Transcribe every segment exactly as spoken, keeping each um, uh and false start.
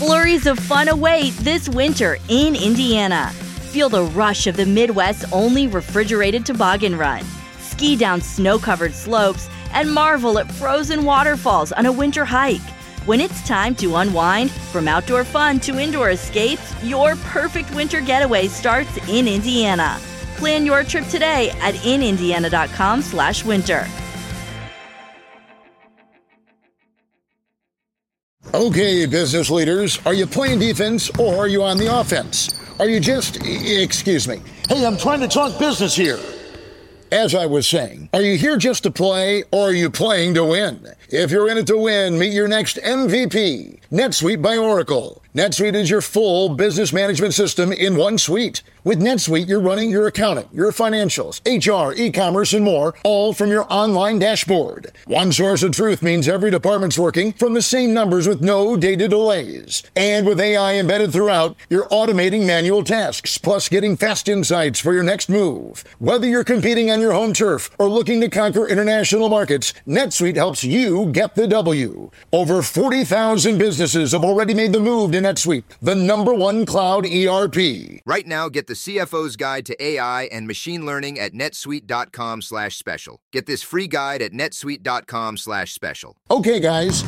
Flurries of fun await this winter in Indiana. Feel the rush of the Midwest's only refrigerated toboggan run. Ski down snow-covered slopes and marvel at frozen waterfalls on a winter hike. When it's time to unwind, from outdoor fun to indoor escapes, your perfect winter getaway starts in Indiana. Plan your trip today at in indiana dot com slash winter. Okay, business leaders, are you playing defense or are you on the offense? Are you just, excuse me, hey, I'm trying to talk business here. As I was saying, are you here just to play or are you playing to win? If you're in it to win, meet your next M V P, NetSuite by Oracle. NetSuite is your full business management system in one suite. With NetSuite, you're running your accounting, your financials, H R, e-commerce, and more, all from your online dashboard. One source of truth means every department's working from the same numbers with no data delays. And with A I embedded throughout, you're automating manual tasks, plus getting fast insights for your next move. Whether you're competing on your home turf or looking to conquer international markets, NetSuite helps you get the W. Over forty thousand businesses have already made the move to NetSuite, the number one cloud E R P. Right now, get the C F O's Guide to A I and Machine Learning at netsuite.com slash special. Get this free guide at netsuite.com slash special. Okay, guys.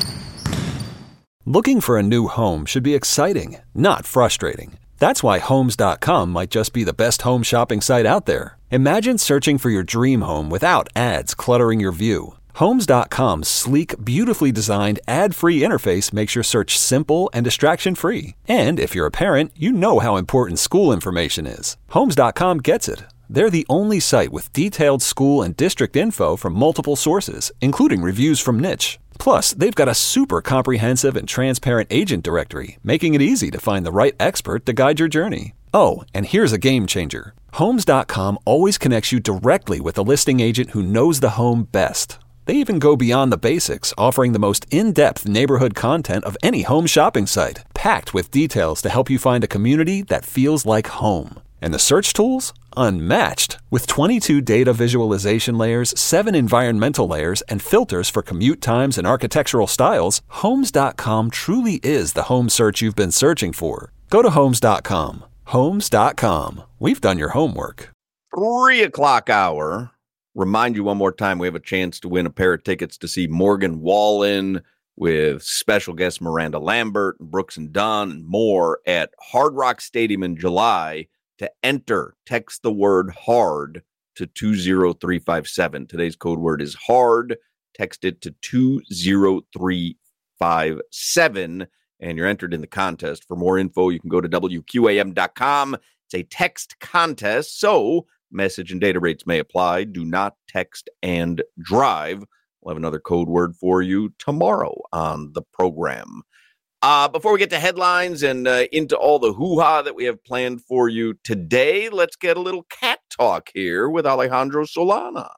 Looking for a new home should be exciting, not frustrating. That's why Homes dot com might just be the best home shopping site out there. Imagine searching for your dream home without ads cluttering your view. Homes dot com's sleek, beautifully designed, ad-free interface makes your search simple and distraction-free. And if you're a parent, you know how important school information is. Homes dot com gets it. They're the only site with detailed school and district info from multiple sources, including reviews from Niche. Plus, they've got a super comprehensive and transparent agent directory, making it easy to find the right expert to guide your journey. Oh, and here's a game changer. Homes dot com always connects you directly with a listing agent who knows the home best. They even go beyond the basics, offering the most in-depth neighborhood content of any home shopping site, packed with details to help you find a community that feels like home. And the search tools? Unmatched. With twenty-two data visualization layers, seven environmental layers, and filters for commute times and architectural styles, Homes dot com truly is the home search you've been searching for. Go to Homes dot com. Homes dot com. We've done your homework. Three o'clock hour. Remind you one more time, we have a chance to win a pair of tickets to see Morgan Wallen with special guests Miranda Lambert, and Brooks and Dunn, and more at Hard Rock Stadium in July. To enter, text the word HARD to two zero three five seven. Today's code word is HARD. Text it to two zero three five seven, and you're entered in the contest. For more info, you can go to W Q A M dot com. It's a text contest, so message and data rates may apply. Do not text and drive. We'll have another code word for you tomorrow on the program. Uh, before we get to headlines and uh, into all the hoo-ha that we have planned for you today, let's get a little cat talk here with Alejandro Solana.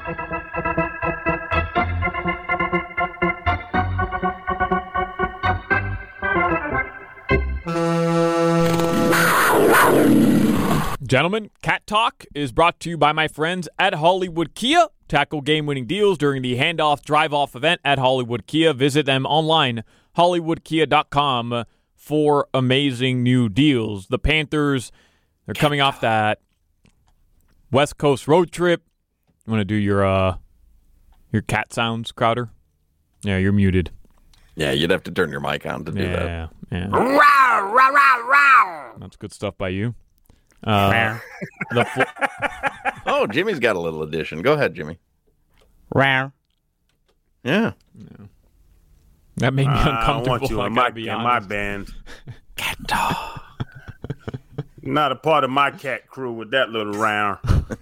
Gentlemen, Cat Talk is brought to you by my friends at Hollywood Kia. Tackle game-winning deals during the handoff drive-off event at Hollywood Kia. Visit them online, hollywood kia dot com, for amazing new deals. The Panthers, they're coming off that West Coast road trip. You want to do your uh, your cat sounds, Crowder? Yeah, you're muted. Yeah, you'd have to turn your mic on to do yeah, that. Yeah, Row, row, row, row. That's good stuff by you. Uh, the fl- oh, Jimmy's got a little addition. Go ahead, Jimmy. Row. Yeah. yeah. That made me uh, uncomfortable. I want you in my, in my band. Cat Talk. Not a part of my cat crew with that little round.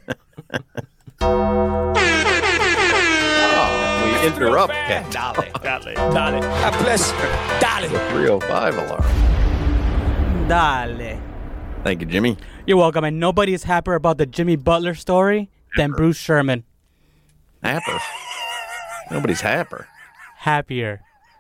Oh, we interrupt Cat. Dale, dale, dale. God bless. Dale. The three oh five alarm. Dale. Thank you, Jimmy. You're welcome. And nobody is happier about the Jimmy Butler story than Bruce Sherman. Happer. Nobody's happer. Happier.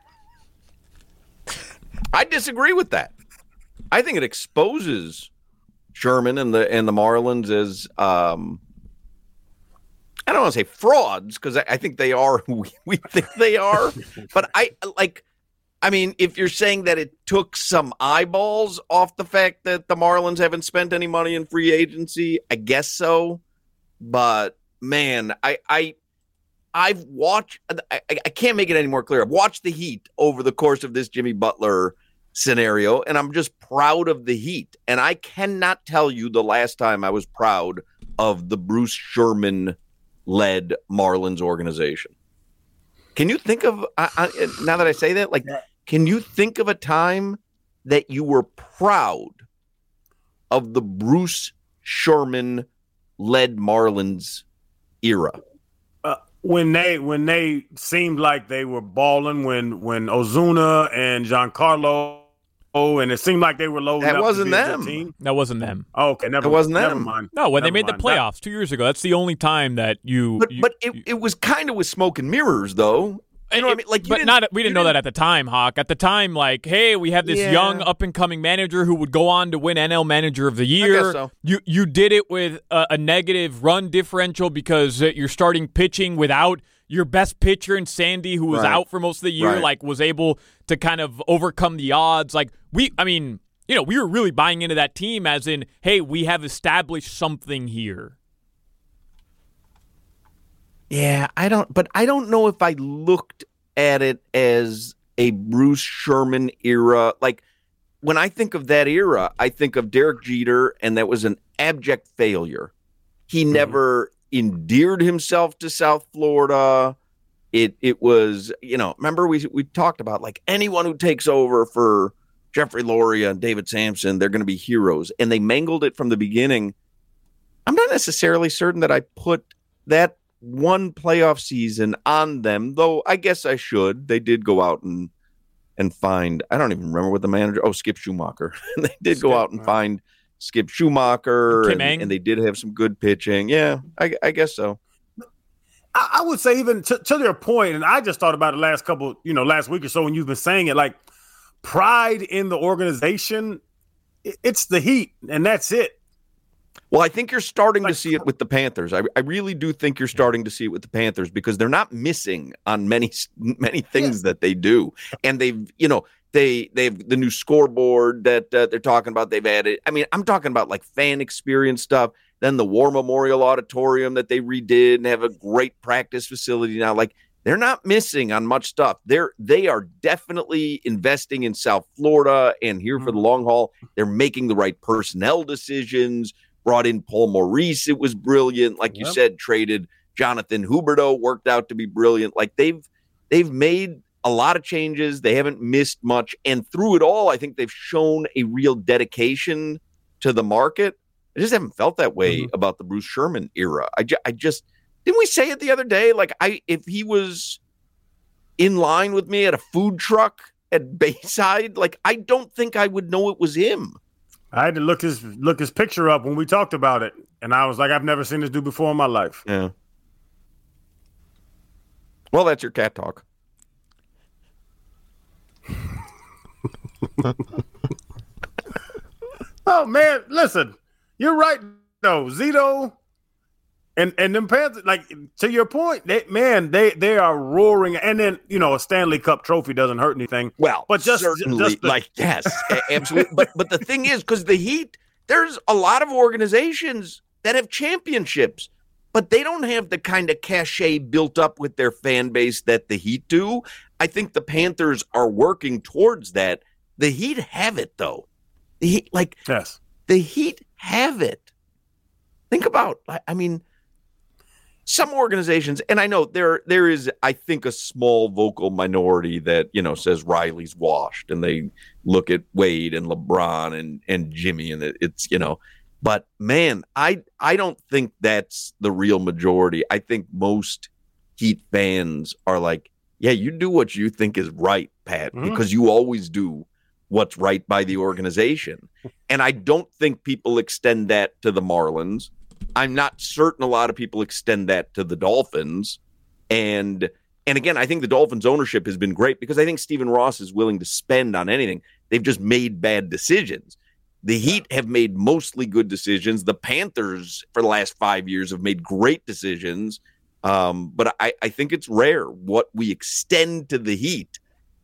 I disagree with that. I think it exposes Sherman and the and the Marlins as um, I don't want to say frauds because I, I think they are who we, we think they are. But I like I mean, if you're saying that it took some eyeballs off the fact that the Marlins haven't spent any money in free agency, I guess so. But man, I, I I've watched. I, I can't make it any more clear. I've watched the Heat over the course of this Jimmy Butler scenario, and I'm just proud of the Heat. And I cannot tell you the last time I was proud of the Bruce Sherman-led Marlins organization. Can you think of I, I, now that I say that, like? Can you think of a time that you were proud of the Bruce Sherman-led Marlins era? Uh, when they when they seemed like they were balling, when when Ozuna and Giancarlo, oh, and it seemed like they were loading that up. Wasn't to be a them. good team. That wasn't them. Oh, okay, never. It wasn't never them. mind. No, when Never they made mind. the playoffs two years ago, that's the only time that you. But you, but it, you, it was kind of with smoke and mirrors, though. You know what I mean? Like, you but didn't- not we didn't you know that didn't- at the time, Hawk. At the time, like, hey, we have this Yeah. young up and coming manager who would go on to win N L Manager of the Year. guess so. You you did it with a, a negative run differential because uh, you're starting pitching without your best pitcher in Sandy, who was Right. out for most of the year. Right. Like, was able to kind of overcome the odds. Like we, I mean, you know, we were really buying into that team as in, hey, we have established something here. Yeah, I don't. But I don't know if I looked at it as a Bruce Sherman era. Like, when I think of that era, I think of Derek Jeter, and that was an abject failure. He Mm-hmm. never endeared himself to South Florida. It it was, you know, remember we we talked about, like, anyone who takes over for Jeffrey Loria and David Sampson, they're going to be heroes. And they mangled it from the beginning. I'm not necessarily certain that I put that one playoff season on them, though I guess I should. They did go out and and find, I don't even remember what the manager, oh, Skip Schumacher. They did Skip, go out and right. find Skip Schumacher, Kim and, Ng. and they did have some good pitching. Yeah, I, I guess so. I, I would say even to, to your point, and I just thought about it last couple, you know, last week or so when you've been saying it, like pride in the organization, it, it's the Heat, and that's it. Well, I think you're starting Like- to see it with the Panthers. I, I really do think you're starting to see it with the Panthers because they're not missing on many many things that they do, and they've you know they they've the new scoreboard that uh, they're talking about. They've added. I mean, I'm talking about like fan experience stuff. Then the War Memorial Auditorium that they redid and have a great practice facility now. Like, they're not missing on much stuff. They're they are definitely investing in South Florida and here for the long haul. They're making the right personnel decisions. Brought in Paul Maurice. It was brilliant. Like you Yep. said, traded Jonathan Huberdeau, worked out to be brilliant. Like they've they've made a lot of changes. They haven't missed much. And through it all, I think they've shown a real dedication to the market. I just haven't felt that way Mhm. about the Bruce Sherman era. I, ju- I just, didn't we say it the other day? Like, I if he was in line with me at a food truck at Bayside, like, I don't think I would know it was him. I had to look his look his picture up when we talked about it, and I was like, I've never seen this dude before in my life. Yeah. Well, that's your cat talk. Oh man, listen, you're right though, Zito, and and them Panthers. Like, to your point, they, man, they they are roaring. And then, you know, a Stanley Cup trophy doesn't hurt anything. Well, But just- certainly, just the- like, yes, a- absolutely. but but the thing is, because the Heat, there's a lot of organizations that have championships, but they don't have the kind of cachet built up with their fan base that the Heat do. I think the Panthers are working towards that. The Heat have it, though. The Heat, like, Yes. the Heat have it. Think about, I I mean, some organizations, and I know there there is, I think, a small vocal minority that, you know, says Riley's washed, and they look at Wade and LeBron and and Jimmy, and it, it's, you know, but man, I I don't think that's the real majority. I think most Heat fans are like, yeah, you do what you think is right, Pat, Mhm. because you always do what's right by the organization. And I don't think people extend that to the Marlins. I'm not certain a lot of people extend that to the Dolphins. And and again, I think the Dolphins ownership has been great because I think Stephen Ross is willing to spend on anything. They've just made bad decisions. The Heat have made mostly good decisions. The Panthers for the last five years have made great decisions. Um, but I, I think it's rare what we extend to the Heat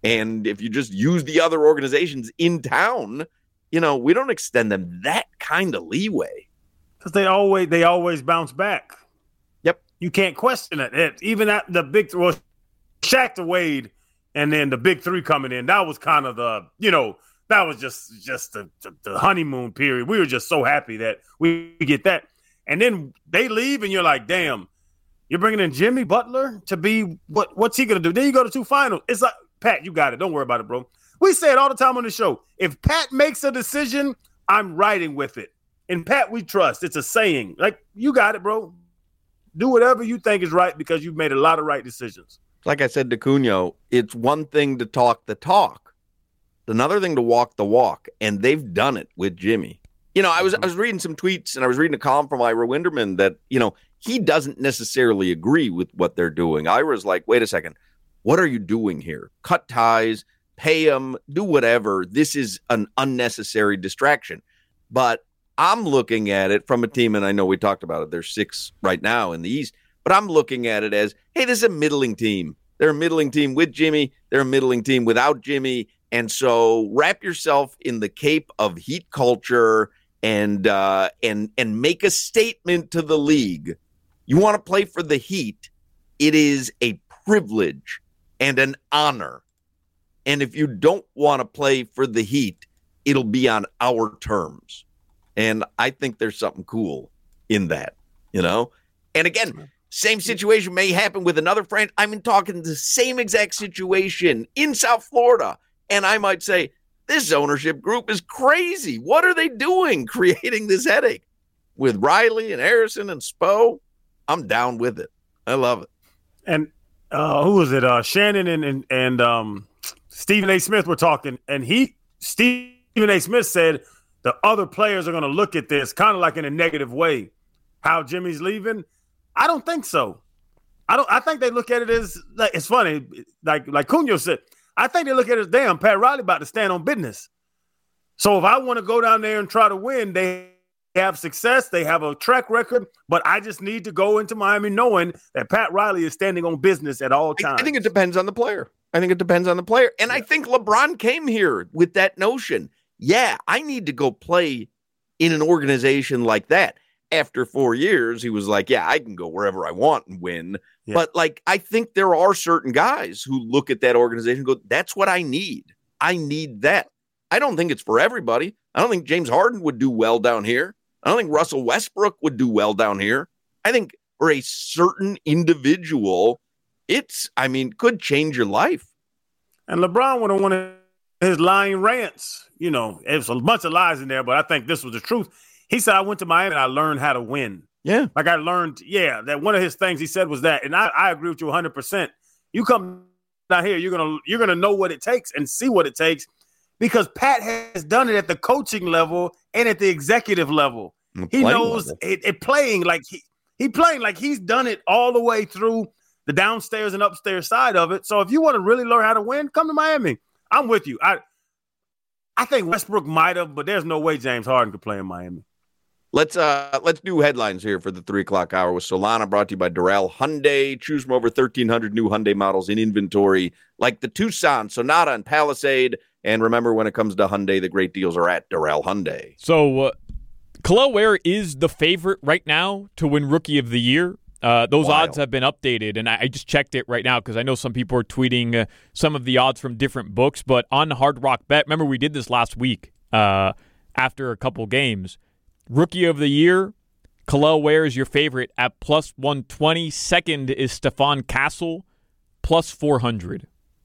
And if you just use the other organizations in town, you know, we don't extend them that kind of leeway. Because they always they always bounce back. Yep. You can't question it. it even at the big well, Shaq to Wade and then the big three coming in, that was kind of the, you know, that was just just the, the, the honeymoon period. We were just so happy that we get that. And then they leave and you're like, damn, you're bringing in Jimmy Butler to be what? What's he going to do? Then you go to two finals. It's like, Pat, you got it. Don't worry about it, bro. We say it all the time on the show. If Pat makes a decision, I'm riding with it. And Pat, we trust. It's a saying. Like, you got it, bro. Do whatever you think is right because you've made a lot of right decisions. Like I said to Cunha, it's one thing to talk the talk. It's another thing to walk the walk. And they've done it with Jimmy. You know, I was I was reading some tweets and I was reading a column from Ira Winderman that, you know, he doesn't necessarily agree with what they're doing. Ira's like, wait a second. What are you doing here? Cut ties, pay them, do whatever. This is an unnecessary distraction. But I'm looking at it from a team, and I know we talked about it. There's six right now in the East, but I'm looking at it as, hey, this is a middling team. They're a middling team with Jimmy. They're a middling team without Jimmy. And so wrap yourself in the cape of Heat culture and uh, and and make a statement to the league. You want to play for the Heat. It is a privilege and an honor. And if you don't want to play for the Heat, it'll be on our terms. And I think there's something cool in that, you know? And again, same situation may happen with another friend. I'm talking the same exact situation in South Florida. And I might say, this ownership group is crazy. What are they doing creating this headache? With Riley and Harrison and Spo, I'm down with it. I love it. And uh, who was it? Uh, Shannon and, and, and um, Stephen A. Smith were talking. And he, Stephen A. Smith said, the other players are going to look at this kind of like in a negative way. How Jimmy's leaving? I don't think so. I don't. I think they look at it as like it's funny. Like like Cunha said, I think they look at it as damn Pat Riley about to stand on business. So if I want to go down there and try to win, they have success. They have a track record, but I just need to go into Miami knowing that Pat Riley is standing on business at all times. I, I think it depends on the player. I think it depends on the player, and yeah. I think LeBron came here with that notion. Yeah, I need to go play in an organization like that. After four years, he was like, yeah, I can go wherever I want and win. Yeah. But, like, I think there are certain guys who look at that organization and go, that's what I need. I need that. I don't think it's for everybody. I don't think James Harden would do well down here. I don't think Russell Westbrook would do well down here. I think for a certain individual, it's, I mean, could change your life. And LeBron would have wanted his lying rants. You know, there's a bunch of lies in there, but I think this was the truth. He said, I went to Miami and I learned how to win. Yeah. Like I learned, yeah, that one of his things he said was that. And I, I agree with you one hundred percent. You come down here, you're going to you're gonna know what it takes and see what it takes because Pat has done it at the coaching level and at the executive level. The he knows level. It, it playing like he, he playing like he's done it all the way through the downstairs and upstairs side of it. So if you want to really learn how to win, come to Miami. I'm with you. I I think Westbrook might have, but there's no way James Harden could play in Miami. Let's uh let's do headlines here for the three o'clock hour with Solana, brought to you by Doral Hyundai. Choose from over thirteen hundred new Hyundai models in inventory, like the Tucson, Sonata, and Palisade. And remember, when it comes to Hyundai, the great deals are at Doral Hyundai. So, uh, Kel'el Ware is the favorite right now to win Rookie of the Year. Uh, those Wild. odds have been updated, and I, I just checked it right now because I know some people are tweeting uh, some of the odds from different books. But on Hard Rock Bet, remember we did this last week uh, after a couple games. Rookie of the Year, Kel'el Ware is your favorite at plus one twenty. Second is Stephon Castle, plus four hundred.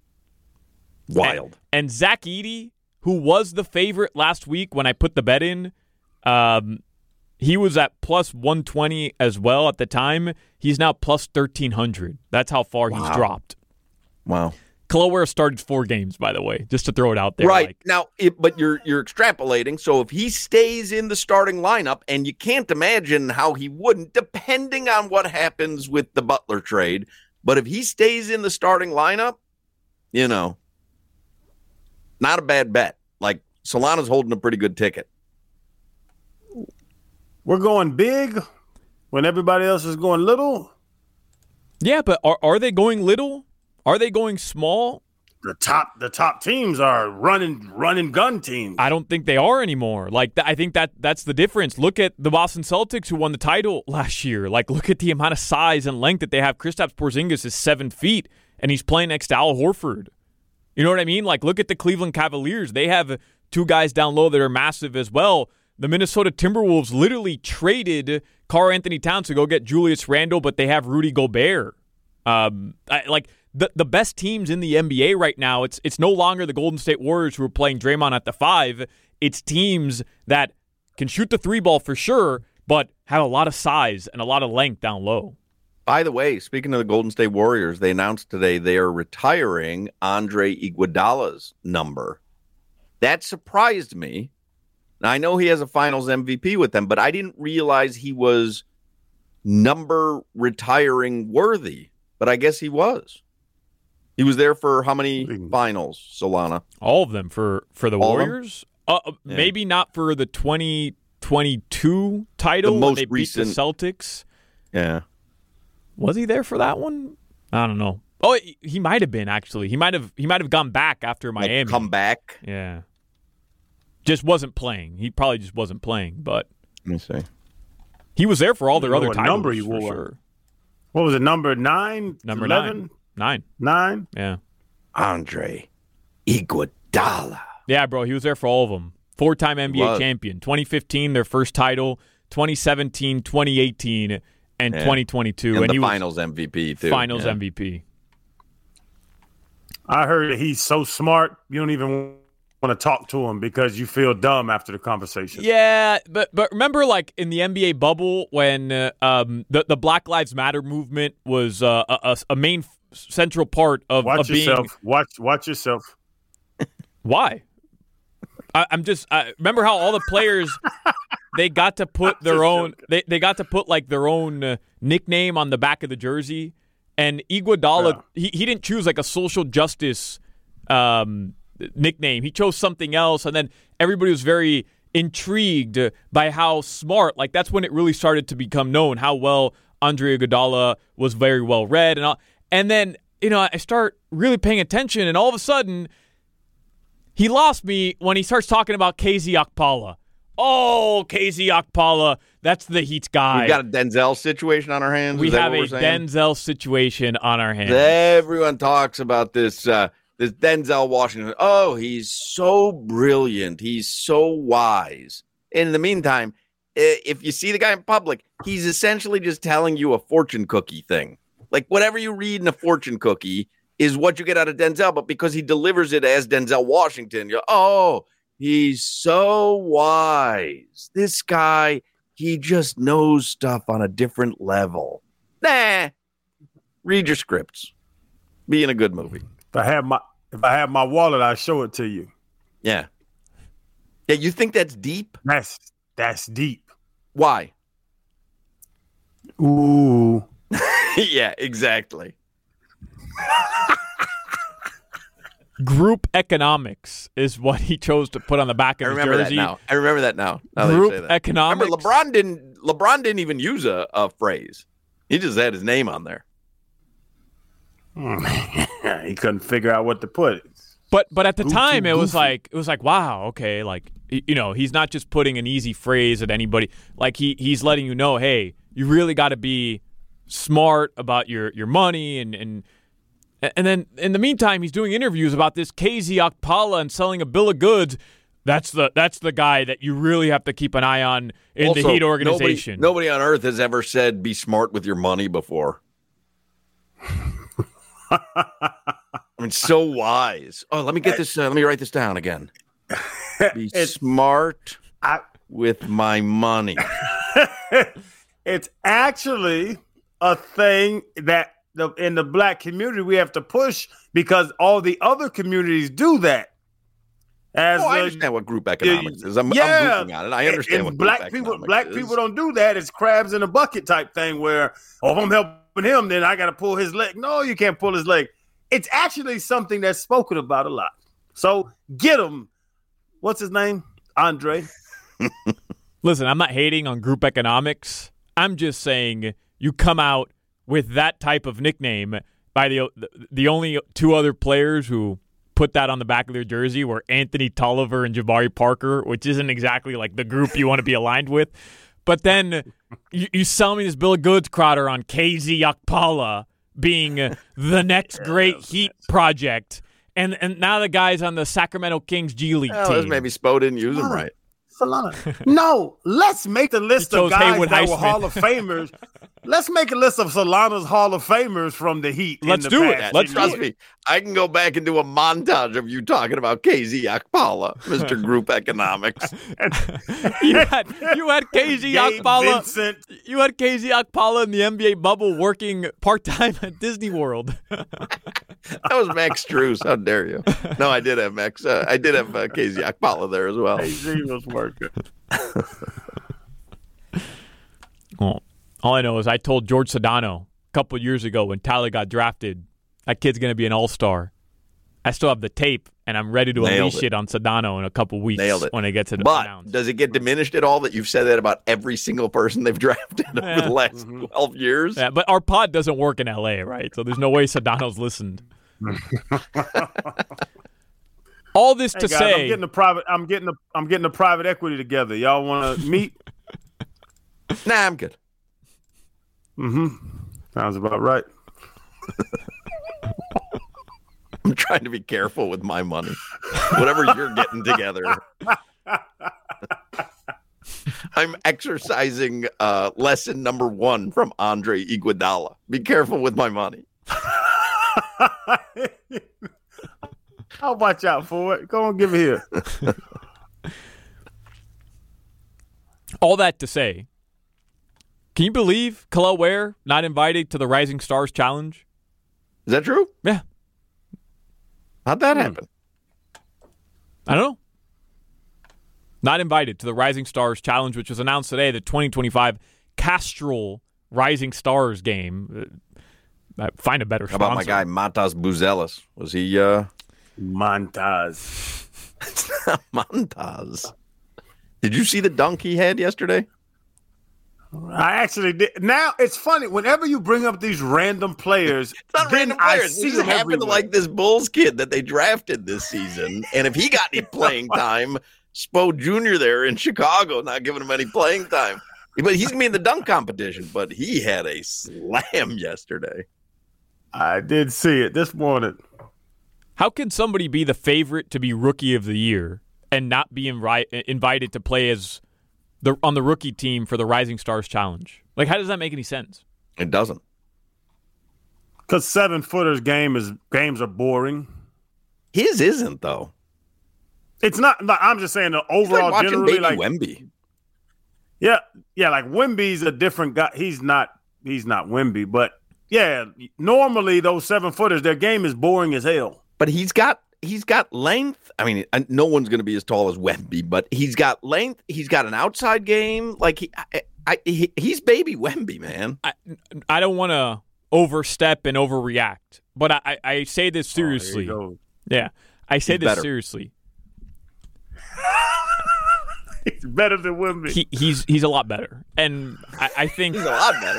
Wild. And, and Zach Edey, who was the favorite last week when I put the bet in, um, he was at plus one twenty as well at the time. He's now plus thirteen hundred. That's how far wow. he's dropped. Wow. Kel'el Ware started four games, by the way, just to throw it out there. Right. Like, now, it, but you're you're extrapolating. So if he stays in the starting lineup, and you can't imagine how he wouldn't, depending on what happens with the Butler trade, but if he stays in the starting lineup, you know, not a bad bet. Like, Solana's holding a pretty good ticket. We're going big when everybody else is going little. Yeah, but are are they going little? Are they going small? the top the top teams are running running gun teams. I don't think they are anymore. Like th- I think that that's the difference. Look at the Boston Celtics who won the title last year. Like look at the amount of size and length that they have. Kristaps Porzingis is seven feet and he's playing next to Al Horford. You know what I mean? Like look at the Cleveland Cavaliers. They have two guys down low that are massive as well. The Minnesota Timberwolves literally traded Karl-Anthony Towns to go get Julius Randle, but they have Rudy Gobert. Um, I, like the the best teams in the N B A right now, it's it's no longer the Golden State Warriors who are playing Draymond at the five. It's teams that can shoot the three ball for sure, but have a lot of size and a lot of length down low. By the way, speaking of the Golden State Warriors, they announced today they are retiring Andre Iguodala's number. That surprised me. Now, I know he has a finals M V P with them, but I didn't realize he was number retiring worthy. But I guess he was. He was there for how many finals, Solana? All of them for, for the All Warriors? Uh, yeah. Maybe not for the twenty twenty-two title the when most they beat recent... the Celtics. Yeah. Was he there for that one? I don't know. Oh, he, he might have been, actually. He might have He might have gone back after Miami. Like come back? Yeah. Just wasn't playing. He probably just wasn't playing, but let me see. He was there for all their other what titles. Number he for wore. Sure. What was it? Number nine? Number eleven? nine. Nine. Nine? Yeah. Andre Iguodala. Yeah, bro. He was there for all of them. Four-time N B A was. champion. twenty fifteen, their first title. twenty seventeen, twenty eighteen, and Yeah. twenty twenty-two. And, and the he finals was M V P, too. Finals yeah. M V P. I heard that he's so smart, you don't even want to talk to him because you feel dumb after the conversation. Yeah, but but remember, like in the N B A bubble, when uh, um, the the Black Lives Matter movement was uh, a, a main f- central part of, Watch of being. yourself. Watch watch yourself. Why? I, I'm just I, remember how all the players they got to put their own they, they got to put like their own uh, nickname on the back of the jersey, and Iguodala Yeah. he, he didn't choose like a social justice um, nickname. He chose something else, and then everybody was very intrigued by how smart. Like that's when it really started to become known how well Andre Iguodala was very well read, and all. And then you know I start really paying attention, and all of a sudden. He lost me when he starts talking about K Z Okpala. Oh, K Z Okpala, that's the Heat guy. We got a Denzel situation on our hands. We Is that have what a we're saying? Denzel situation on our hands. Everyone talks about this uh, this Denzel Washington. Oh, he's so brilliant. He's so wise. And in the meantime, if you see the guy in public, he's essentially just telling you a fortune cookie thing. Like whatever you read in a fortune cookie is what you get out of Denzel, but because he delivers it as Denzel Washington, you're, oh, he's so wise. This guy, he just knows stuff on a different level. Nah, read your scripts. Be in a good movie. If I have my if I have my wallet, I'll show it to you. Yeah. Yeah, you think that's deep? That's that's deep. Why? Ooh. Yeah, exactly. Group economics is what he chose to put on the back of I his remember jersey. that now. I remember that now. now that you Group say that. economics. Remember, LeBron didn't. LeBron didn't even use a, a phrase. He just had his name on there. He couldn't figure out what to put. But but at the Goofy, time, it was goofy. like it was like wow, okay, like y- you know, he's not just putting an easy phrase at anybody. Like he he's letting you know, hey, you really got to be smart about your your money and and. And then, in the meantime, he's doing interviews about this K Z Okpala and selling a bill of goods. That's the that's the guy that you really have to keep an eye on in Also, the Heat organization. Nobody, nobody on earth has ever said be smart with your money before. I mean, so wise. Oh, let me get this. Uh, let me write this down again. Be It's- smart I, with my money. it's actually a thing that the, in the black community we have to push because all the other communities do that. As Oh, I uh, understand what group economics is. I'm, yeah, I'm goofing on it. I understand and what black group people economics black is. people don't do that. It's crabs in a bucket type thing where, oh, if I'm helping him, then I got to pull his leg. No, you can't pull his leg. It's actually something that's spoken about a lot. So get him. What's his name? Andre. Listen, I'm not hating on group economics. I'm just saying you come out with that type of nickname by the the only two other players who put that on the back of their jersey were Anthony Tolliver and Jabari Parker, which isn't exactly like the group you want to be aligned with. But then you, you sell me this bill of goods, Crowder, on K Z Okpala being uh, the next great Heat project. And and now the guy's on the Sacramento Kings G League well, team. That's maybe Spo didn't use him right. Solana. No, let's make the list of guys Haywood that Highsmith. were Hall of Famers. Let's make a list of Solana's Hall of Famers from the Heat. Let's in the do it. past. Let's Trust me, I can go back and do a montage of you talking about K Z Okpala, Mister Group Economics. you had you had K Z Gabe Okpala. Vincent. You had K Z Okpala in the N B A bubble working part time at Disney World. That was Max Strus. How dare you? No, I did have Max. Uh, I did have uh, K Z Okpala there as well. K Z was working. Well, all I know is I told George Sedano a couple of years ago when Tyler got drafted, that kid's going to be an all-star. I still have the tape, and I'm ready to Nailed unleash it. it on Sedano in a couple weeks Nailed it. when it gets But announced. does it get diminished at all that you've said that about every single person they've drafted over Yeah. the last Mm-hmm. twelve years? Yeah, but our pod doesn't work in L A, right? So there's no way Sedano's listened. All this Hey to guys, say, I'm getting a private. I'm getting a. I'm getting a private equity together. Y'all want to meet? Nah, I'm good. Mm-hmm. Sounds about right. I'm trying to be careful with my money. Whatever you're getting together. I'm exercising uh, lesson number one from Andre Iguodala. Be careful with my money. I'll watch out for it. Go on, give it here. all that to say, can you believe Kel'el Ware not invited to the Rising Stars Challenge? Is that true? Yeah. How'd that happen? I don't know. Not invited to the Rising Stars Challenge, which was announced today, the twenty twenty-five Castrol Rising Stars game. Uh, find a better How sponsor. about my guy Matas Buzelis? Was he uh Montaz. It's not Montaz. Did you see the dunk he had yesterday? I actually did. Now it's funny. Whenever you bring up these random players, It's not then random I players. see We just them happen to everywhere. like this Bulls kid that they drafted this season. And if he got any playing time, Spo Junior there in Chicago not giving him any playing time. But he's going to be in the dunk competition. But he had a slam yesterday. I did see it this morning. How can somebody be the favorite to be Rookie of the Year and not be invi- invited to play as the on the rookie team for the Rising Stars Challenge? Like, how does that make any sense? It doesn't. Because seven footers game is games are boring. His isn't, though. It's not. Like, I'm just saying the It's overall like watching generally baby like Wemby. yeah yeah like Wemby's a different guy. He's not he's not Wemby, but yeah, normally those seven footers their game is boring as hell. But he's got he's got length. I mean, I- no one's going to be as tall as Wemby, but he's got length. He's got an outside game. Like he, I, I, he he's baby Wemby, man. I, I don't want to overstep and overreact, but I, I, I say this seriously. Oh, yeah, I say He's this better. seriously. he's better than Wemby. He, he's he's a lot better, and I, I think He's a lot better.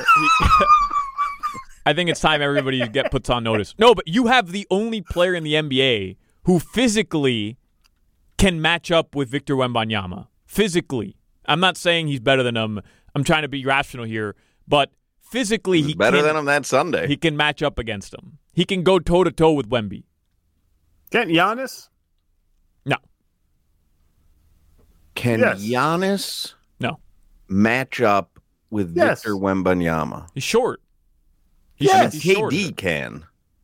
I think it's time everybody get puts on notice. No, but you have the only player in the N B A who physically can match up with Victor Wembanyama. Physically. I'm not saying he's better than him. I'm trying to be rational here, but physically he better can, than him that Sunday. he can match up against him. He can go toe-to-toe with Wemby. Can't Giannis? No. Can Yes. Giannis No. match up with Yes. Victor Wembanyama? He's short. He's, Yes. he's K shorter. D can.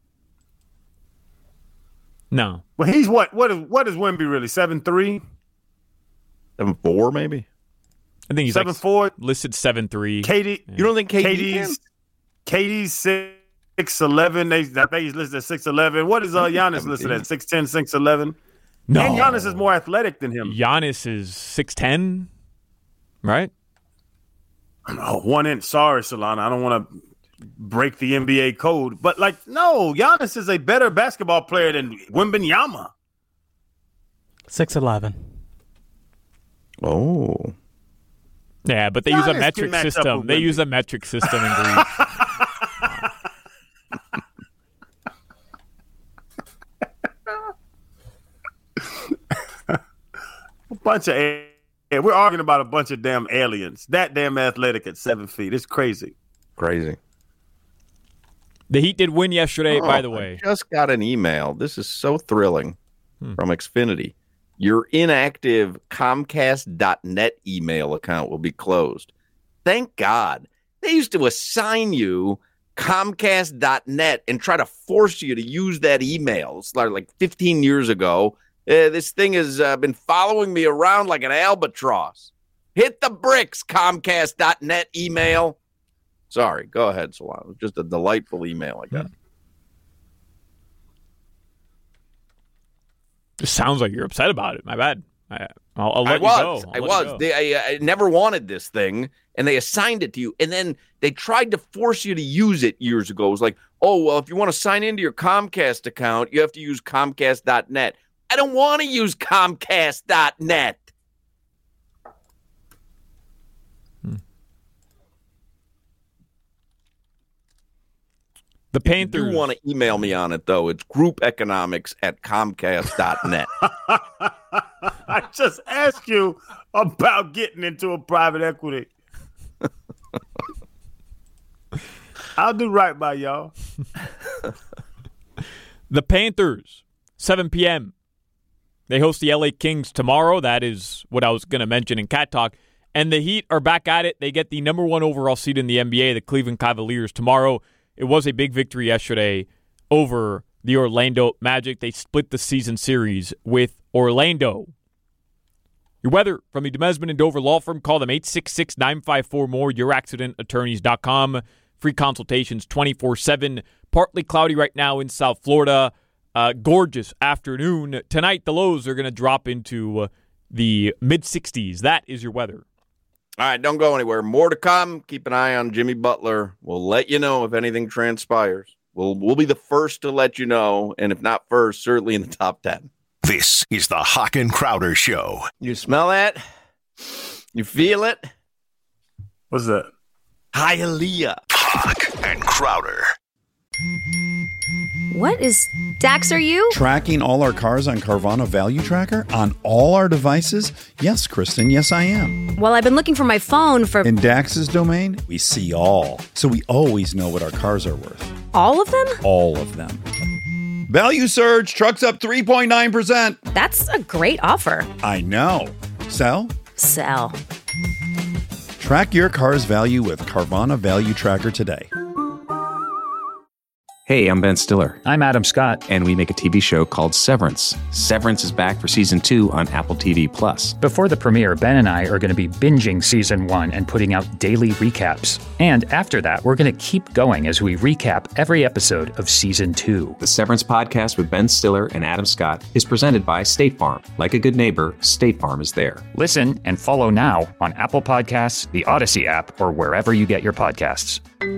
No. Well, he's what? What is what is Wemby really? Seven three, Seven four, maybe. I think he's seven like four. listed seven three. K D. You don't think K D can? K D's K D's six eleven. They I think he's listed at six eleven. What is uh Giannis listed at? Six ten, six eleven. No. And Giannis is more athletic than him. Giannis is six ten, right? Oh, one inch. Sorry, Solana. I don't want to break the N B A code, but like, no, Giannis is a better basketball player than Wembanyama. six eleven. Oh. Yeah, but they use a Giannis metric can match up system. with They Wemby. use a metric system in Greece. Bunch of yeah, we're arguing about a bunch of damn aliens. That damn athletic at seven feet. It's crazy. Crazy. The Heat did win yesterday, oh, by the way. I just got an email. This is so thrilling hmm. from Xfinity. Your inactive Comcast dot net email account will be closed. Thank God. They used to assign you Comcast dot net and try to force you to use that email. It's like fifteen years ago. Uh, this thing has uh, been following me around like an albatross. Hit the bricks, Comcast dot net email. Sorry, go ahead, Salon. It was just a delightful email I got. It sounds like you're upset about it. My bad. I, I'll, I'll let I you was. go. I I'll was. go. They, I, I never wanted this thing, and they assigned it to you, and then they tried to force you to use it years ago. It was like, oh, well, if you want to sign into your Comcast account, you have to use Comcast dot net. I don't want to use Comcast dot net. Hmm. The Panthers. If you do want to email me on it, though, it's groupeconomics at Comcast dot net. I just asked you about getting into a private equity. I'll do right by y'all. The Panthers, seven p.m. They host the L A Kings tomorrow. That is what I was going to mention in Cat Talk. And the Heat are back at it. They get the number one overall seed in the N B A, the Cleveland Cavaliers, tomorrow. It was a big victory yesterday over the Orlando Magic. They split the season series with Orlando. Your weather from the Demesman and Dover Law Firm. Call them eight six six, nine five four, more, your accident attorneys dot com. Free consultations twenty-four seven. Partly cloudy right now in South Florida. Uh, gorgeous afternoon. Tonight, the lows are going to drop into uh, the mid-sixties. That is your weather. All right, don't go anywhere. More to come. Keep an eye on Jimmy Butler. We'll let you know if anything transpires. We'll we'll be the first to let you know, and if not first, certainly in the top ten. This is the Hawk and Crowder Show. You smell that? You feel it? What's that? Hialeah. Hawk and Crowder. What is Dax, are you? Tracking all our cars on Carvana Value Tracker on all our devices? Yes, Kristen, yes, I am. Well, I've been looking for my phone for... In Dax's domain, we see all. So we always know what our cars are worth. All of them? All of them. Value surge, trucks up three point nine percent. That's a great offer. I know. Sell? Sell. Track your car's value with Carvana Value Tracker today. Hey, I'm Ben Stiller. I'm Adam Scott. And we make a T V show called Severance. Severance is back for season two on Apple T V Plus. Before the premiere, Ben and I are going to be binging season one and putting out daily recaps. And after that, we're going to keep going as we recap every episode of season two. The Severance podcast with Ben Stiller and Adam Scott is presented by State Farm. Like a good neighbor, State Farm is there. Listen and follow now on Apple Podcasts, the Odyssey app, or wherever you get your podcasts.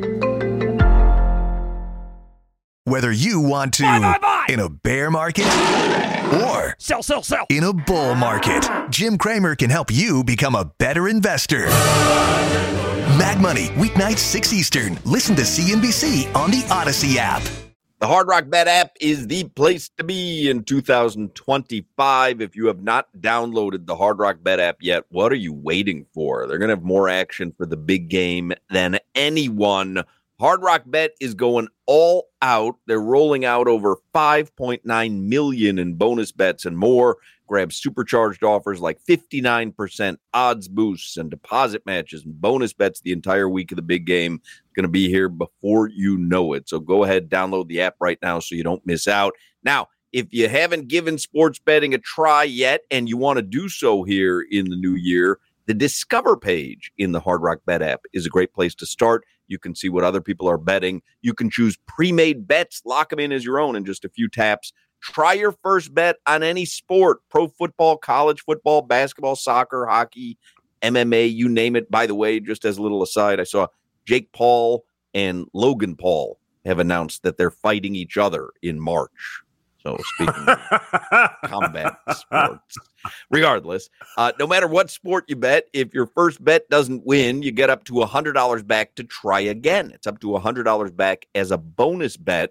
Whether you want to buy, buy, buy. in a bear market or sell, sell, sell. in a bull market, Jim Cramer can help you become a better investor. Mad Money, weeknights six Eastern. Listen to C N B C on the Odyssey app. The Hard Rock Bet app is the place to be in two thousand twenty-five. If you have not downloaded the Hard Rock Bet app yet, what are you waiting for? They're going to have more action for the big game than anyone. Hard Rock Bet is going all out. They're rolling out over five point nine million in bonus bets and more. Grab supercharged offers like fifty-nine percent odds boosts and deposit matches and bonus bets the entire week of the big game. It's going to be here before you know it. So go ahead, download the app right now so you don't miss out. Now, if you haven't given sports betting a try yet and you want to do so here in the new year, the Discover page in the Hard Rock Bet app is a great place to start. You can see what other people are betting. You can choose pre-made bets, lock them in as your own in just a few taps. Try your first bet on any sport, pro football, college football, basketball, soccer, hockey, M M A, you name it. By the way, just as a little aside, I saw Jake Paul and Logan Paul have announced that they're fighting each other in March. So speaking of combat sports, regardless, uh, no matter what sport you bet, if your first bet doesn't win, you get up to one hundred dollars back to try again. It's up to one hundred dollars back as a bonus bet for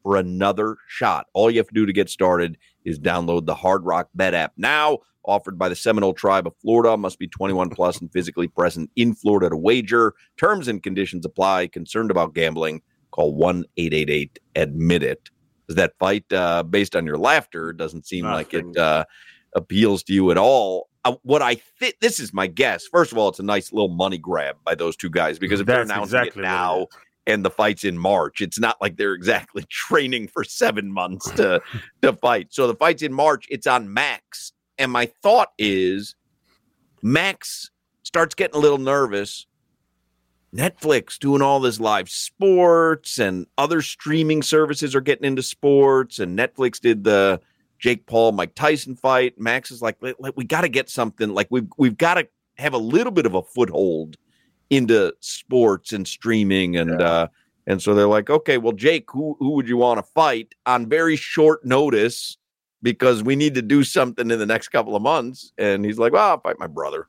for another shot. All you have to do to get started is download the Hard Rock Bet app now. Offered by the Seminole Tribe of Florida. Must be twenty-one plus and physically present in Florida to wager. Terms and conditions apply. Concerned about gambling? Call one eight eight eight admit it. Does that fight, uh, based on your laughter, doesn't seem Nothing. like it uh, appeals to you at all? Uh, what I think, this is my guess. First of all, it's a nice little money grab by those two guys because if That's they're announcing exactly it now and the fight's in March, it's not like they're exactly training for seven months to to fight. So the fight's in March. It's on Max. And my thought is Max starts getting a little nervous. Netflix doing all this live sports and other streaming services are getting into sports. And Netflix did the Jake Paul, Mike Tyson fight. Max is like, we got to get something. Like we've, we've got to have a little bit of a foothold into sports and streaming. And, yeah. uh, and so they're like, okay, well, Jake, who, who would you want to fight on very short notice? Because we need to do something in the next couple of months. And he's like, well, I'll fight my brother.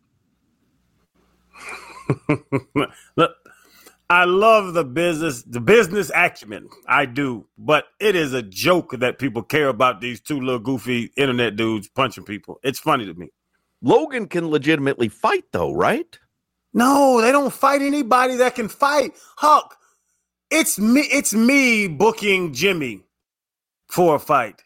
Look, I love the business, the business acumen. I do. But it is a joke that people care about these two little goofy internet dudes punching people. It's funny to me. Logan can legitimately fight, though, right? No, they don't fight anybody that can fight. Huck, it's me, it's me booking Jimmy for a fight.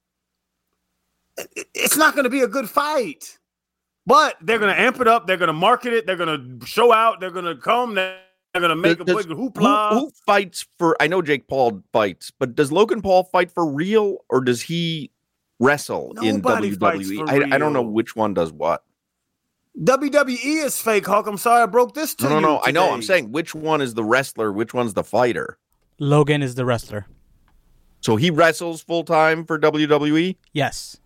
It's not going to be a good fight, but they're going to amp it up. They're going to market it. They're going to show out. They're going to come. They're going to make does, a big hoopla. Who, who fights for, I know Jake Paul fights, but does Logan Paul fight for real or does he wrestle Nobody in W W E? I, I don't know which one does what. W W E is fake, Hulk. I'm sorry I broke this to no, you. No, no, today. I know. I'm saying which one is the wrestler? Which one's the fighter? Logan is the wrestler. So he wrestles full time for W W E? Yes.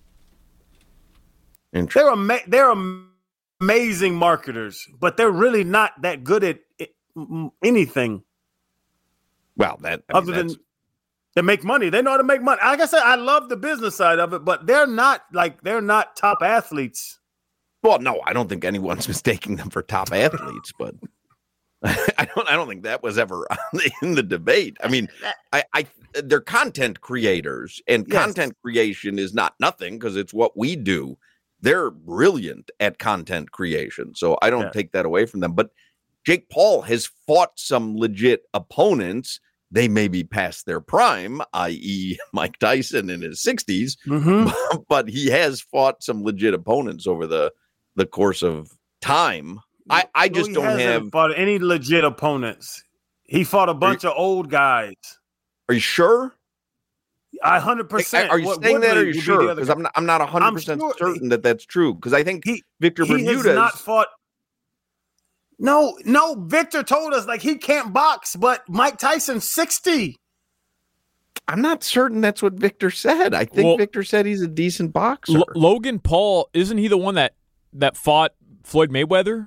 They're ama- they're amazing marketers, but they're really not that good at it, anything. Well, that I other mean, than they make money, they know how to make money. Like I said, I love the business side of it, but they're not like they're not top athletes. Well, no, I don't think anyone's mistaking them for top athletes, but I don't. I don't think that was ever in the debate. I mean, I, I they're content creators, and yes. content creation is not nothing because it's what we do. They're brilliant at content creation, so I don't yeah. take that away from them. But Jake Paul has fought some legit opponents. They may be past their prime, that is. Mike Tyson in his sixties, mm-hmm. but he has fought some legit opponents over the, the course of time. I, I just no, don't have fought any legit opponents. He fought a bunch you, of old guys. Are you sure? I one hundred percent. Are you what, saying that or are you be sure? Because I'm not, I'm not one hundred percent sure. certain that that's true. Because I think he, Victor he Bermudez has not fought. No, no, Victor told us like he can't box, but Mike Tyson's sixty. I'm not certain that's what Victor said. I think well, Victor said he's a decent boxer. L- Logan Paul, isn't he the one that, that fought Floyd Mayweather?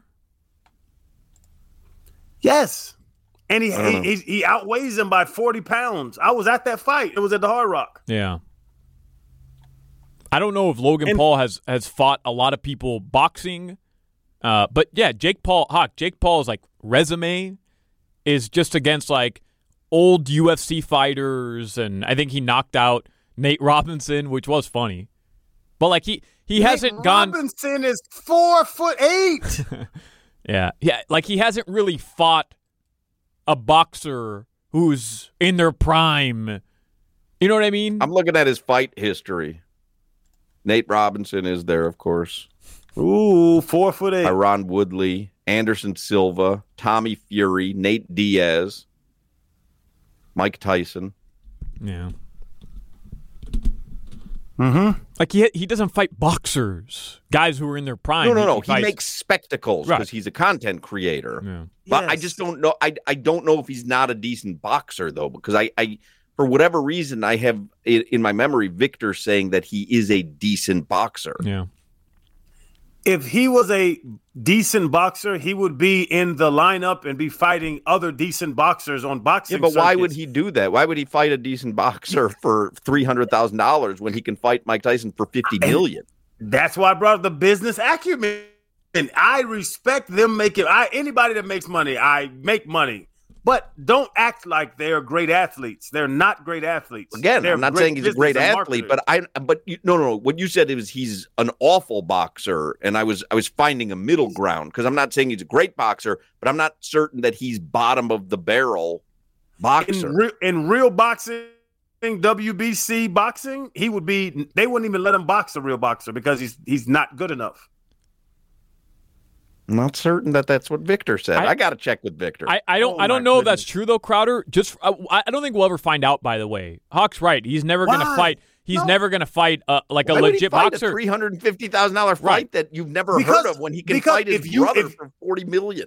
Yes. And he, he, he he outweighs him by forty pounds. I was at that fight. It was at the Hard Rock. Yeah. I don't know if Logan and, Paul has, has fought a lot of people boxing. Uh, but, yeah, Jake Paul, Hawk, Jake Paul's, like, resume is just against, like, old U F C fighters. And I think he knocked out Nate Robinson, which was funny. But, like, he, he Nate hasn't gone. Robinson is four foot eight. yeah. Yeah. Like, he hasn't really fought a boxer who's in their prime. You know what I mean? I'm looking at his fight history. Nate Robinson is there, of course. Ooh, four foot eight. Tyron Woodley, Anderson Silva, Tommy Fury, Nate Diaz, Mike Tyson. Yeah. Mm-hmm. Like, he he doesn't fight boxers, guys who are in their prime. No, no, no. He, he, he makes spectacles because right. he's a content creator. Yeah. But yes. I just don't know. I, I don't know if he's not a decent boxer, though, because I, I for whatever reason, I have in my memory Victor saying that he is a decent boxer. Yeah. If he was a decent boxer, he would be in the lineup and be fighting other decent boxers on boxing. Yeah, but circuits. Why would he do that? Why would he fight a decent boxer for three hundred thousand dollars when he can fight Mike Tyson for fifty million dollars? That's why I brought up the business acumen. And I respect them making I anybody that makes money, I make money. But don't act like they're great athletes. They're not great athletes. Again, they're I'm not saying he's a great athlete, but I but you, no no no. What you said is he's an awful boxer, and I was I was finding a middle ground because I'm not saying he's a great boxer, but I'm not certain that he's bottom of the barrel boxer. In, re- in real boxing, W B C boxing, he would be. They wouldn't even let him box a real boxer because he's he's not good enough. I'm not certain that that's what Victor said. I, I got to check with Victor. I, I don't. Oh I don't my know goodness. if that's true though, Crowder. Just I, I don't think we'll ever find out. By the way, Hawk's right. He's never going to Why? fight. He's No. never going to fight uh, like Why a would he legit fight boxer. a three hundred fifty thousand dollar fight Right. that you've never Because- heard of when he can because fight his if you- brother if- for forty million.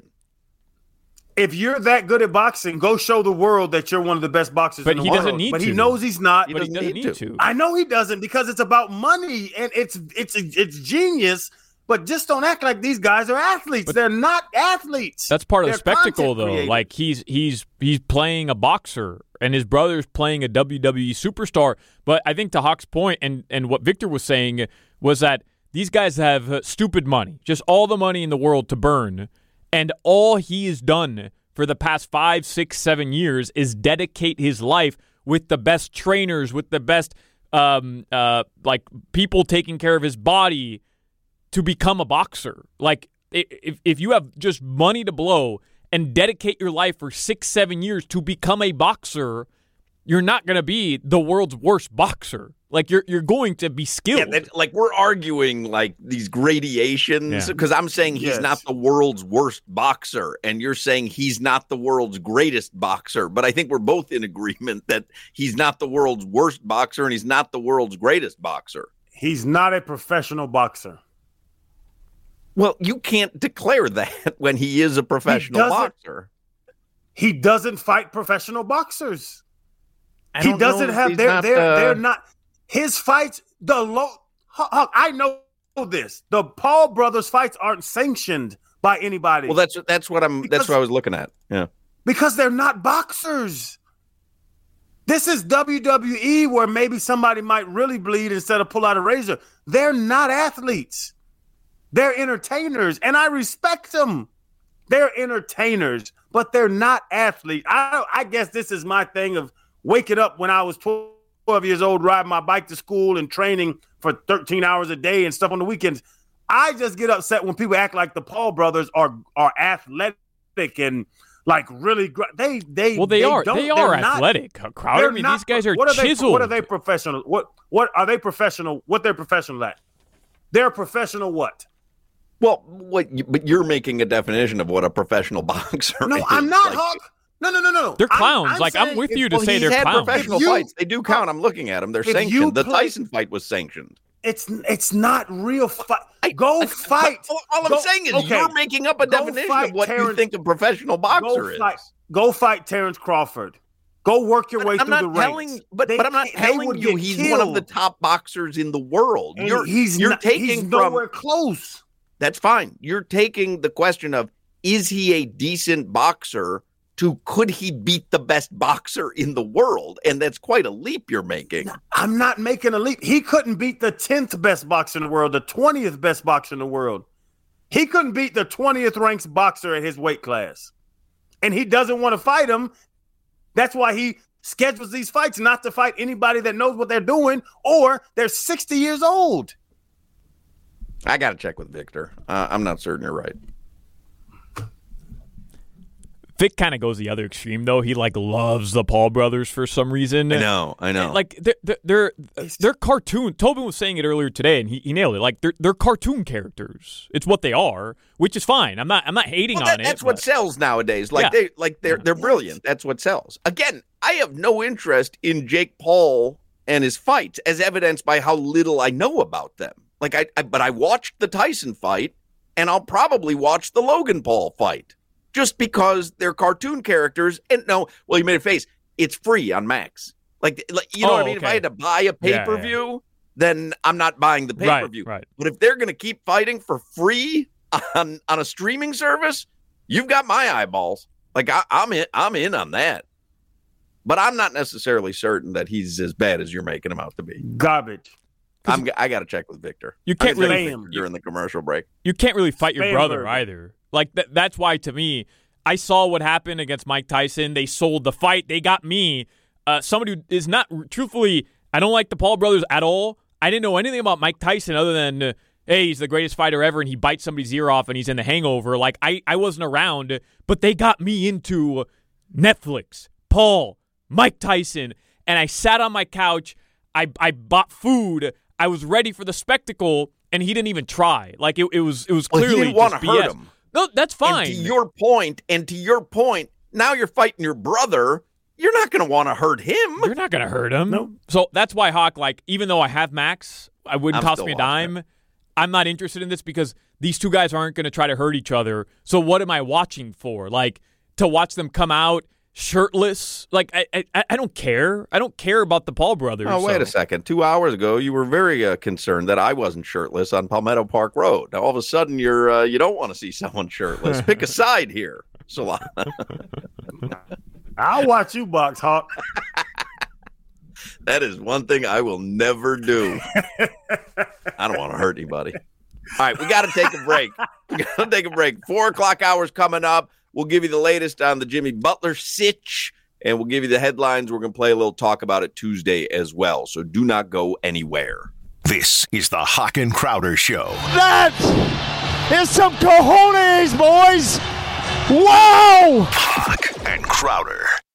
If you're that good at boxing, go show the world that you're one of the best boxers But in the he world. doesn't need but to. he knows he's not. He but he doesn't doesn't need need to. to. I know he doesn't because it's about money and it's it's it's genius. But just don't act like these guys are athletes. But They're not athletes. That's part of the They're spectacle, content though. creators. Like he's he's he's playing a boxer, and his brother's playing a W W E superstar. But I think to Hawk's point, and and what Victor was saying was that these guys have uh, stupid money, just all the money in the world to burn, and all he has done for the past five, six, seven years is dedicate his life with the best trainers, with the best um uh like people taking care of his body, to become a boxer. Like, if if you have just money to blow and dedicate your life for six, seven years to become a boxer, you're not going to be the world's worst boxer. Like, you're you're going to be skilled. Yeah, that, like we're arguing like these gradations Yeah. because I'm saying he's Yes. not the world's worst boxer, and you're saying he's not the world's greatest boxer. But I think we're both in agreement that he's not the world's worst boxer and he's not the world's greatest boxer. He's not a professional boxer. Well, you can't declare that when he is a professional doesn't- boxer. He doesn't fight professional boxers. I He don't know doesn't if have. he's They're not, they're uh, they're not. His fights, the low. Huck, Huck, I know this. The Paul brothers fights aren't sanctioned by anybody. Well, that's that's what I'm. Because- that's what I was looking at. Yeah. because they're not boxers. This is W W E where maybe somebody might really bleed instead of pull out a razor. They're not athletes. They're entertainers, and I respect them. They're entertainers, but they're not athletes. I, I guess this is my thing of waking up when I was twelve years old, riding my bike to school and training for thirteen hours a day and stuff on the weekends. I just get upset when people act like the Paul brothers are are athletic and like really gr- they they well, they, are. don't- They they're are not- athletic, Crowder. I they're mean, not- these guys are what are chiseled. They, what are they professional? What what are they professional? What they're professional at? They're professional what? Well, what? You, but you're making a definition of what a professional boxer No, is. I'm not, Like, Huck. No, no, no, no. They're I'm- clowns. I'm like, I'm saying with if- you to well, say he's they're had clowns. professional If you- fights. They do count. I'm looking at them. They're if you sanctioned. The play- Tyson fight was sanctioned. It's it's not real fight. Go I- fight. All, all I'm Go- saying is okay. you're making up a Go definition fight of what you Terrence- think a professional boxer Go is. fight. Go fight Terrence Crawford. Go work your But way I'm through not the telling, ranks. but, They but I'm not can't- they telling would you get he's one of the killed. top boxers in the world. And You're he's you're not, taking he's from nowhere close. that's fine. You're taking the question of is he a decent boxer to could he beat the best boxer in the world, and that's quite a leap you're making. I'm not making a leap. He couldn't beat the tenth best boxer in the world, the twentieth best boxer in the world. He couldn't beat the twentieth ranked boxer at his weight class. And he doesn't want to fight him. That's why he schedules these fights not to fight anybody that knows what they're doing or they're sixty years old. I got to check with Victor. Uh, I'm not certain you're right. Vic kind of goes the other extreme, though. He like loves the Paul brothers for some reason. I know, I know. Like they're they're they're, they're cartoon. Tobin was saying it earlier today, and he, he nailed it. Like they're they're cartoon characters. It's what they are, which is fine. I'm not I'm not hating Well, that, on it. that's what but- sells nowadays. Like Yeah. they like they're they're brilliant. That's what sells. Again, I have no interest in Jake Paul and his fights, as evidenced by how little I know about them. Like I, I but I watched the Tyson fight, and I'll probably watch the Logan Paul fight. Just because they're cartoon characters, and no, well, you made a face. It's free on Max. Like, like you know Oh, what I mean? If okay. I had to buy a pay per view, Yeah, then I'm not buying the pay per view. Right, right. But if they're going to keep fighting for free on on a streaming service, you've got my eyeballs. Like I, I'm in, I'm in on that. But I'm not necessarily certain that he's as bad as you're making him out to be. Garbage. I'm, I got to check with Victor. You can't I really Victor during the commercial break. You can't really fight your Spam brother burger. either. Like th- that's why to me, I saw what happened against Mike Tyson. They sold the fight. They got me. Uh, somebody who is not, truthfully, I don't like the Paul brothers at all. I didn't know anything about Mike Tyson other than, uh, hey, he's the greatest fighter ever, and he bites somebody's ear off, and he's in The Hangover. Like, I, I wasn't around, but they got me into Netflix, Paul, Mike Tyson, and I sat on my couch. I, I bought food. I was ready for the spectacle, and he didn't even try. Like, it, it was it was well, clearly he didn't want to B S. hurt him. No, that's fine. And to your point, and to your point, now you're fighting your brother. You're not going to want to hurt him. You're not going to hurt him. Nope. So that's why, Hawk, like, even though I have Max, I wouldn't I'm cost me a dime. It. I'm not interested in this because these two guys aren't going to try to hurt each other. So what am I watching for? Like, to watch them come out shirtless? Like, I I, I don't care. I don't care about the Paul brothers. Oh, wait so. a second. Two hours ago, you were very uh, concerned that I wasn't shirtless on Palmetto Park Road. Now, all of a sudden, you're uh, you don't want to see someone shirtless. Pick a side here, Salon. I'll watch you box, Hawk. That is one thing I will never do. I don't want to hurt anybody. All right, we got to take a break. We got to take a break. Four o'clock hours coming up. We'll give you the latest on the Jimmy Butler sitch, and we'll give you the headlines. We're going to play a little talk about it Tuesday as well, so do not go anywhere. This is the Hawk and Crowder Show. That is some cojones, boys. Wow! Hawk and Crowder.